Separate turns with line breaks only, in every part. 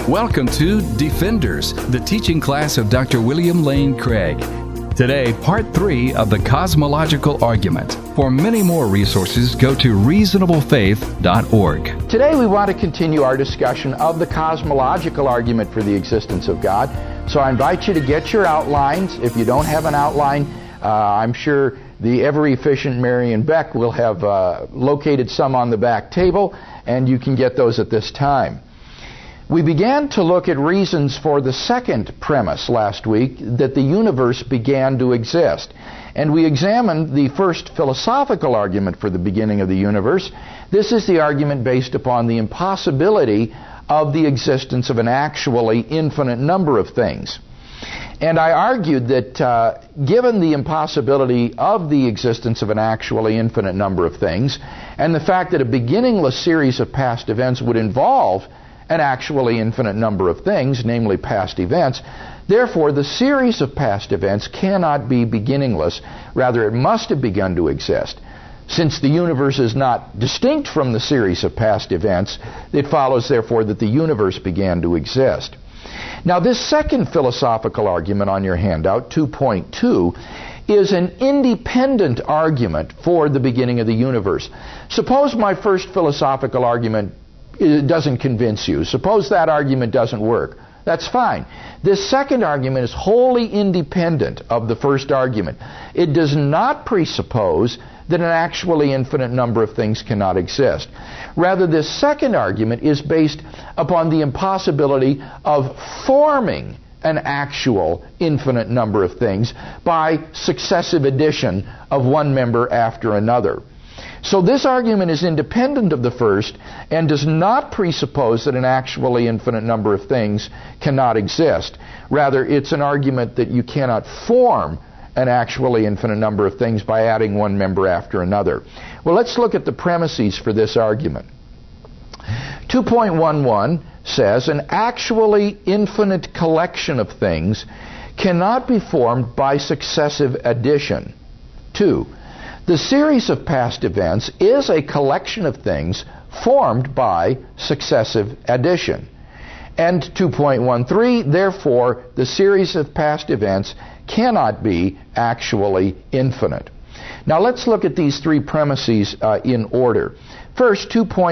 Welcome to Defenders, the teaching class of Dr. William Lane Craig. Today, part 3 of the cosmological argument. For many more resources, go to reasonablefaith.org.
Today we want to continue our discussion of the cosmological argument for the existence of God. So I invite you to get your outlines. If you don't have an outline, I'm sure the ever-efficient Marion Beck will have located some on the back table, and you can get those at this time. We began to look at reasons for the second premise last week, that the universe began to exist. And we examined the first philosophical argument for the beginning of the universe. This is the argument based upon the impossibility of the existence of an actually infinite number of things. And I argued that given the impossibility of the existence of an actually infinite number of things, and the fact that a beginningless series of past events would involve an actually infinite number of things, namely past events, therefore the series of past events cannot be beginningless. Rather, it must have begun to exist. Since the universe is not distinct from the series of past events, it follows, therefore, that the universe began to exist. Now, this second philosophical argument on your handout, 2.2, is an independent argument for the beginning of the universe. Suppose my first philosophical argument doesn't convince you. Suppose that argument doesn't work. That's fine. This second argument is wholly independent of the first argument. It does not presuppose that an actually infinite number of things cannot exist. Rather, this second argument is based upon the impossibility of forming an actual infinite number of things by successive addition of one member after another. So this argument is independent of the first and does not presuppose that an actually infinite number of things cannot exist. Rather, it's an argument that you cannot form an actually infinite number of things by adding one member after another. Well, let's look at the premises for this argument. 2.11 says an actually infinite collection of things cannot be formed by successive addition. 2. The series of past events is a collection of things formed by successive addition. And 2.13, therefore, the series of past events cannot be actually infinite. Now let's look at these three premises in order. First,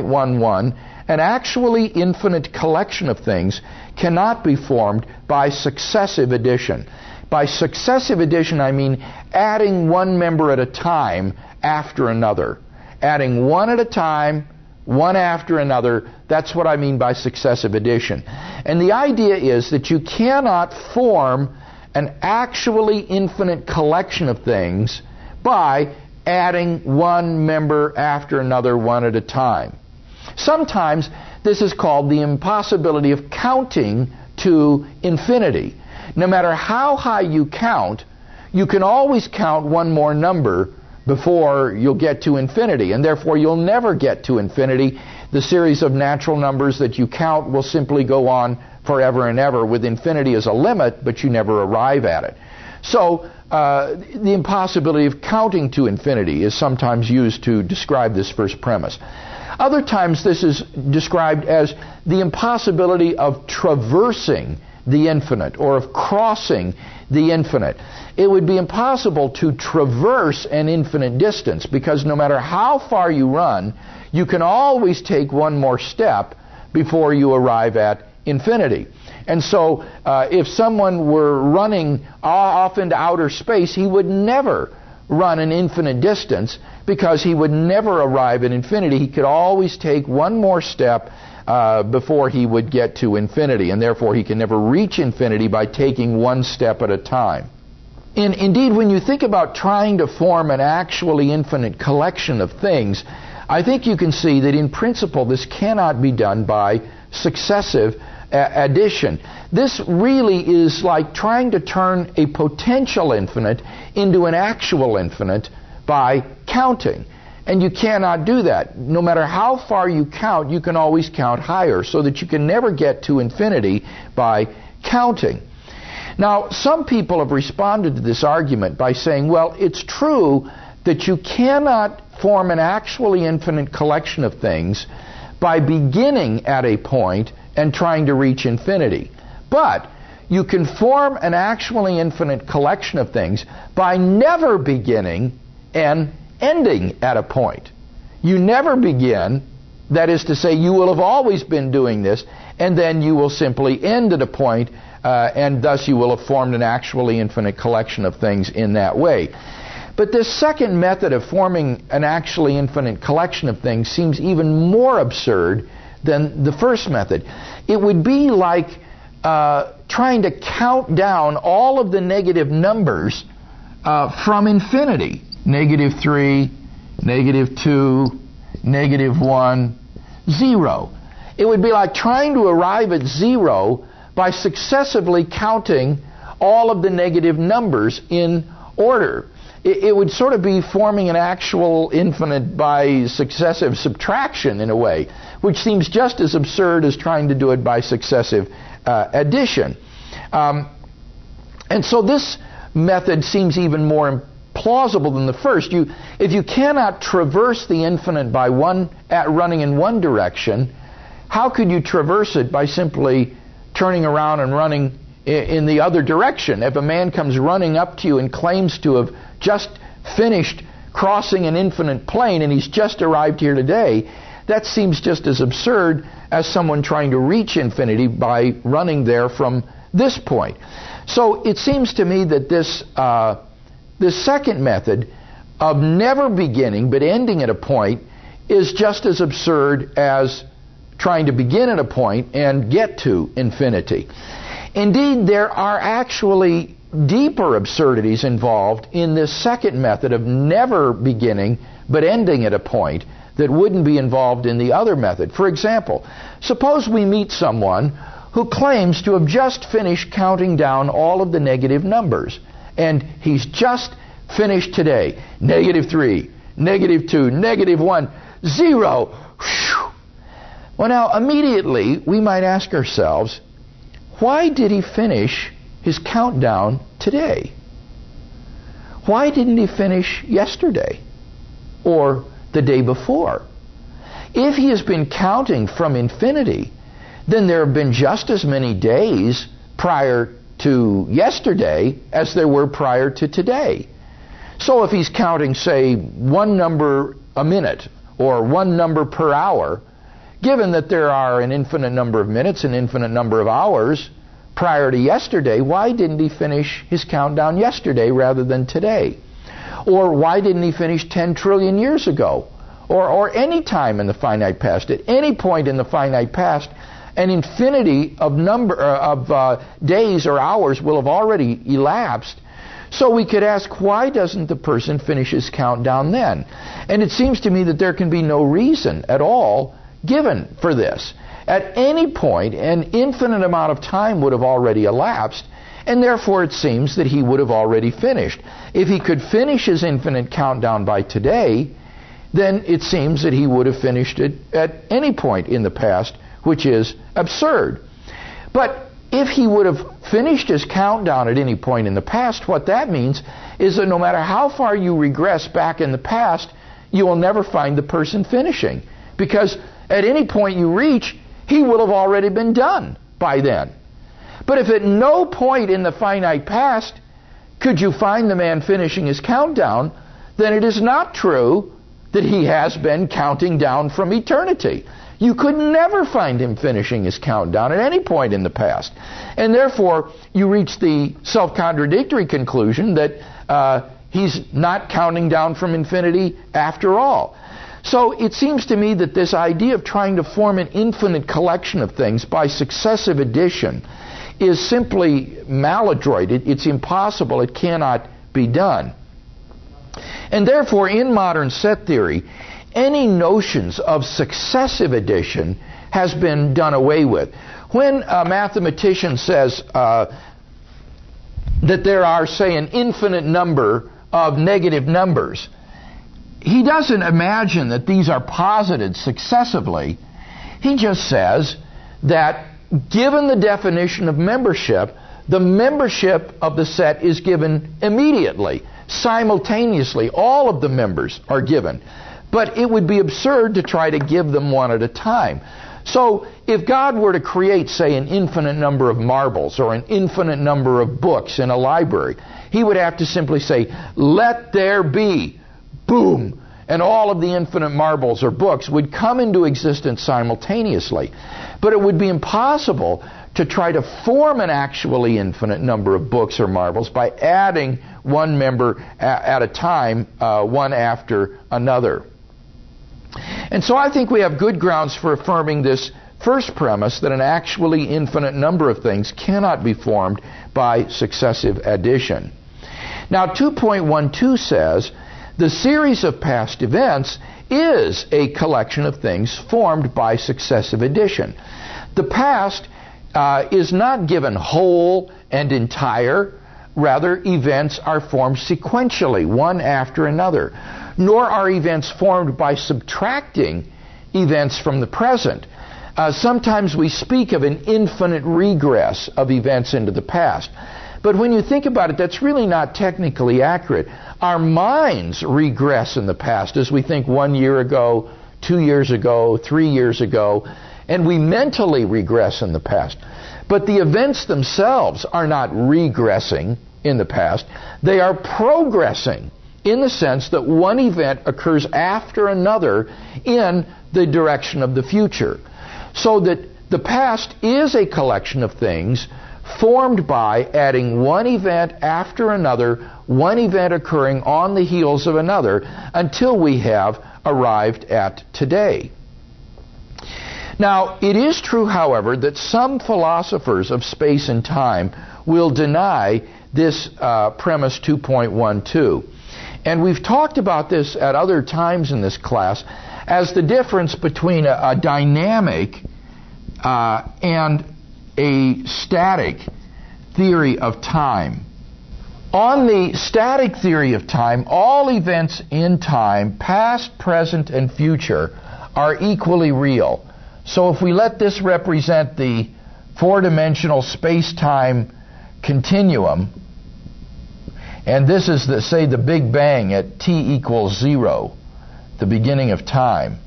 2.11, an actually infinite collection of things cannot be formed by successive addition. By successive addition, I mean adding one member at a time after another. Adding one at a time, one after another, that's what I mean by successive addition. And the idea is that you cannot form an actually infinite collection of things by adding one member after another, one at a time. Sometimes this is called the impossibility of counting to infinity. No matter how high you count, you can always count one more number before you'll get to infinity, and therefore you'll never get to infinity. The series of natural numbers that you count will simply go on forever and ever with infinity as a limit, but you never arrive at it. So the impossibility of counting to infinity is sometimes used to describe this first premise. Other times this is described as the impossibility of traversing the infinite, or of crossing the infinite. It would be impossible to traverse an infinite distance, because no matter how far you run, you can always take one more step before you arrive at infinity. And so if someone were running off into outer space, he would never run an infinite distance, because he would never arrive at infinity. He could always take one more step before he would get to infinity, and therefore he can never reach infinity by taking one step at a time. Indeed, when you think about trying to form an actually infinite collection of things, I think you can see that in principle this cannot be done by successive addition. This really is like trying to turn a potential infinite into an actual infinite by counting. And you cannot do that. No matter how far you count, you can always count higher, so that you can never get to infinity by counting. Now, some people have responded to this argument by saying, well, it's true that you cannot form an actually infinite collection of things by beginning at a point and trying to reach infinity. But you can form an actually infinite collection of things by never beginning and ending at a point. You never begin, that is to say, you will have always been doing this, and then you will simply end at a point, and thus you will have formed an actually infinite collection of things in that way. But this second method of forming an actually infinite collection of things seems even more absurd than the first method. It would be like trying to count down all of the negative numbers from infinity. -3, -2, -1, 0. It would be like trying to arrive at 0 by successively counting all of the negative numbers in order. It would sort of be forming an actual infinite by successive subtraction in a way, which seems just as absurd as trying to do it by successive addition. And so this method seems even more plausible than the first. If you cannot traverse the infinite by running in one direction, how could you traverse it by simply turning around and running in the other direction? If a man comes running up to you and claims to have just finished crossing an infinite plane and he's just arrived here today, that seems just as absurd as someone trying to reach infinity by running there from this point. So it seems to me that this second method of never beginning but ending at a point is just as absurd as trying to begin at a point and get to infinity. Indeed, there are actually deeper absurdities involved in this second method of never beginning but ending at a point that wouldn't be involved in the other method. For example, suppose we meet someone who claims to have just finished counting down all of the negative numbers, and he's just finished today. -3, -2, -1, 0. Whew. Well, now, immediately, we might ask ourselves, why did he finish his countdown today? Why didn't he finish yesterday or the day before? If he has been counting from infinity, then there have been just as many days prior to yesterday as there were prior to today. So if he's counting, say, one number a minute or one number per hour, given that there are an infinite number of minutes, an infinite number of hours prior to yesterday, why didn't he finish his countdown yesterday rather than today? Or why didn't he finish 10 trillion years ago? Or any time in the finite past? At any point in the finite past, an infinity of days or hours will have already elapsed. So we could ask, why doesn't the person finish his countdown then? And it seems to me that there can be no reason at all given for this. At any point, an infinite amount of time would have already elapsed, and therefore it seems that he would have already finished. If he could finish his infinite countdown by today, then it seems that he would have finished it at any point in the past, which is absurd. But if he would have finished his countdown at any point in the past, what that means is that no matter how far you regress back in the past, you will never find the person finishing. Because at any point you reach, he will have already been done by then. But if at no point in the finite past could you find the man finishing his countdown, then it is not true that he has been counting down from eternity. You could never find him finishing his countdown at any point in the past. And therefore, you reach the self-contradictory conclusion that he's not counting down from infinity after all. So it seems to me that this idea of trying to form an infinite collection of things by successive addition is simply maladroit. It's impossible. It cannot be done. And therefore, in modern set theory, any notions of successive addition has been done away with. When a mathematician says that there are, say, an infinite number of negative numbers, he doesn't imagine that these are posited successively. He just says that given the definition of membership, the membership of the set is given immediately, simultaneously. All of the members are given. But it would be absurd to try to give them one at a time. So if God were to create, say, an infinite number of marbles or an infinite number of books in a library, He would have to simply say, let there be, boom, and all of the infinite marbles or books would come into existence simultaneously. But it would be impossible to try to form an actually infinite number of books or marbles by adding one member at a time, one after another. And so I think we have good grounds for affirming this first premise, that an actually infinite number of things cannot be formed by successive addition. Now 2.12 says, the series of past events is a collection of things formed by successive addition. The past is not given whole and entire. Rather, events are formed sequentially, one after another. Nor are events formed by subtracting events from the present. Sometimes we speak of an infinite regress of events into the past. But when you think about it, that's really not technically accurate. Our minds regress in the past as we think 1 year ago, 2 years ago, 3 years ago, and we mentally regress in the past. But the events themselves are not regressing in the past. They are progressing in the sense that one event occurs after another in the direction of the future. So that the past is a collection of things formed by adding one event after another, one event occurring on the heels of another, until we have arrived at today. Now, it is true, however, that some philosophers of space and time will deny this premise 2.12. And we've talked about this at other times in this class as the difference between a dynamic and a static theory of time. On the static theory of time, all events in time, past, present, and future, are equally real. So if we let this represent the four-dimensional space-time continuum, and this is, say, the Big Bang at t equals 0, the beginning of time,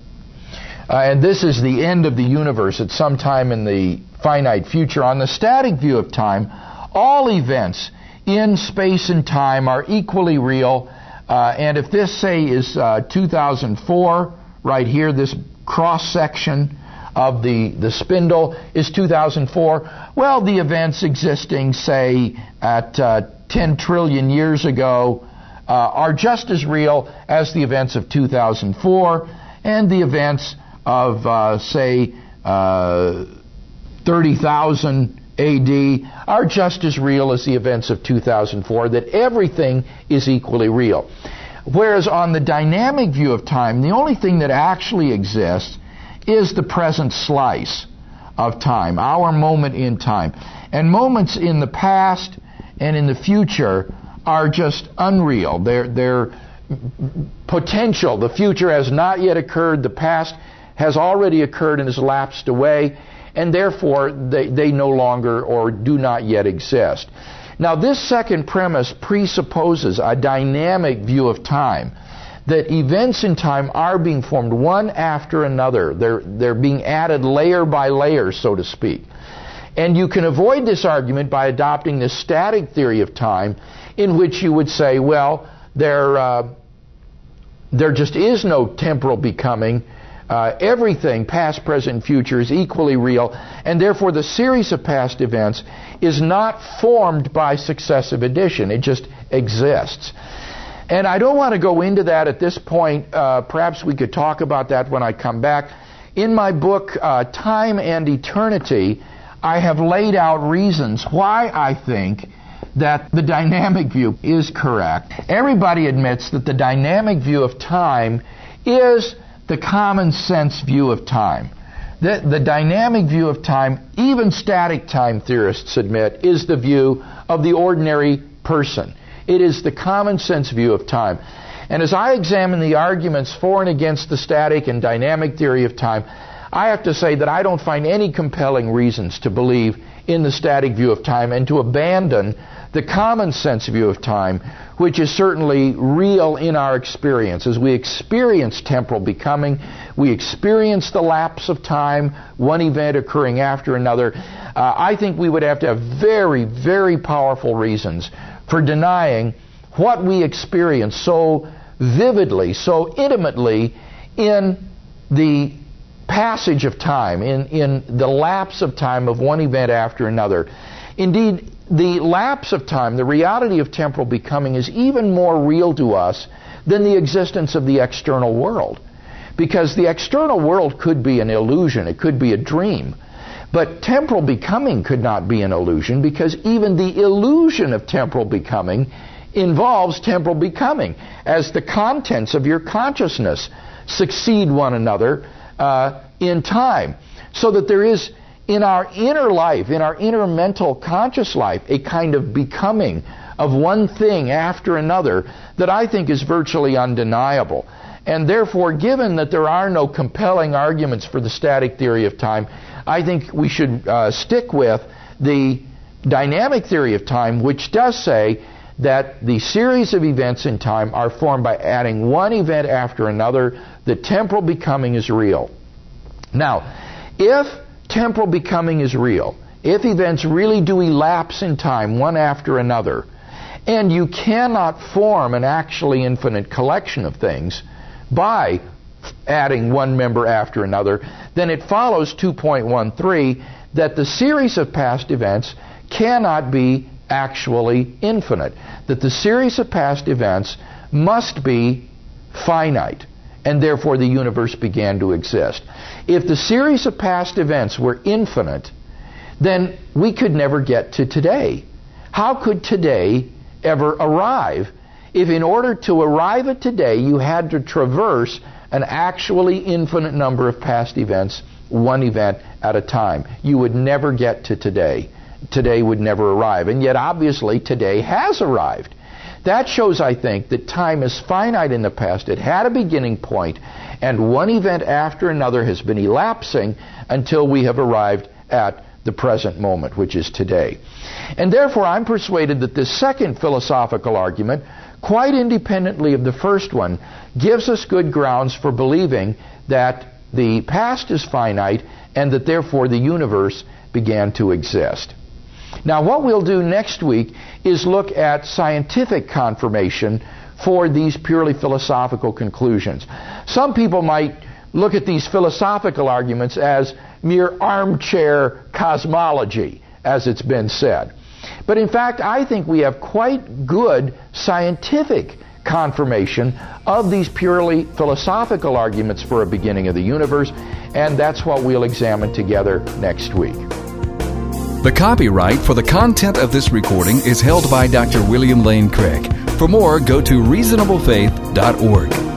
and this is the end of the universe at some time in the finite future. On the static view of time, all events in space and time are equally real. And if this, say, is 2004, right here, this cross-section of the spindle is 2004, well, the events existing, say, at 10 trillion years ago are just as real as the events of 2004, and the events of, say, 30,000 AD are just as real as the events of 2004, that everything is equally real. Whereas on the dynamic view of time, the only thing that actually exists is the present slice of time, our moment in time. And moments in the past and in the future are just unreal. They're potential. The future has not yet occurred. The past has already occurred and has lapsed away, and therefore they no longer or do not yet exist. Now, this second premise presupposes a dynamic view of time, that events in time are being formed one after another. They're being added layer by layer, so to speak. And you can avoid this argument by adopting the static theory of time, in which you would say, well, there just is no temporal becoming. Everything, past, present, and future, is equally real, and therefore the series of past events is not formed by successive addition. It just exists. And I don't want to go into that at this point. Perhaps we could talk about that when I come back. In my book, Time and Eternity, I have laid out reasons why I think that the dynamic view is correct. Everybody admits that the dynamic view of time is the common sense view of time. The dynamic view of time, even static time theorists admit, is the view of the ordinary person. It is the common sense view of time. And as I examine the arguments for and against the static and dynamic theory of time, I have to say that I don't find any compelling reasons to believe in the static view of time and to abandon the common sense view of time, which is certainly real in our experience. As we experience temporal becoming, we experience the lapse of time, one event occurring after another. I think we would have to have very, very powerful reasons for denying what we experience so vividly, so intimately in the passage of time, in the lapse of time of one event after another. Indeed, the lapse of time, the reality of temporal becoming, is even more real to us than the existence of the external world. Because the external world could be an illusion, it could be a dream. But temporal becoming could not be an illusion, because even the illusion of temporal becoming involves temporal becoming, as the contents of your consciousness succeed one another in time. So that there is, in our inner life, in our inner mental conscious life, a kind of becoming of one thing after another that I think is virtually undeniable. And therefore, given that there are no compelling arguments for the static theory of time, I think we should stick with the dynamic theory of time, which does say that the series of events in time are formed by adding one event after another. The temporal becoming is real. Now, if temporal becoming is real, if events really do elapse in time one after another, and you cannot form an actually infinite collection of things by adding one member after another, then it follows 2.13 that the series of past events cannot be actually infinite, that the series of past events must be finite, and therefore the universe began to exist. If the series of past events were infinite, then we could never get to today. How could today ever arrive if in order to arrive at today you had to traverse an actually infinite number of past events, one event at a time? You would never get to today. Today would never arrive. And yet obviously today has arrived. That shows, I think, that time is finite in the past. It had a beginning point, and one event after another has been elapsing until we have arrived at the present moment, which is today. And therefore I'm persuaded that this second philosophical argument, quite independently of the first one, gives us good grounds for believing that the past is finite and that therefore the universe began to exist. Now, what we'll do next week is look at scientific confirmation for these purely philosophical conclusions. Some people might look at these philosophical arguments as mere armchair cosmology, as it's been said. But in fact, I think we have quite good scientific confirmation of these purely philosophical arguments for a beginning of the universe, and that's what we'll examine together next week.
The copyright for the content of this recording is held by Dr. William Lane Craig. For more, go to reasonablefaith.org.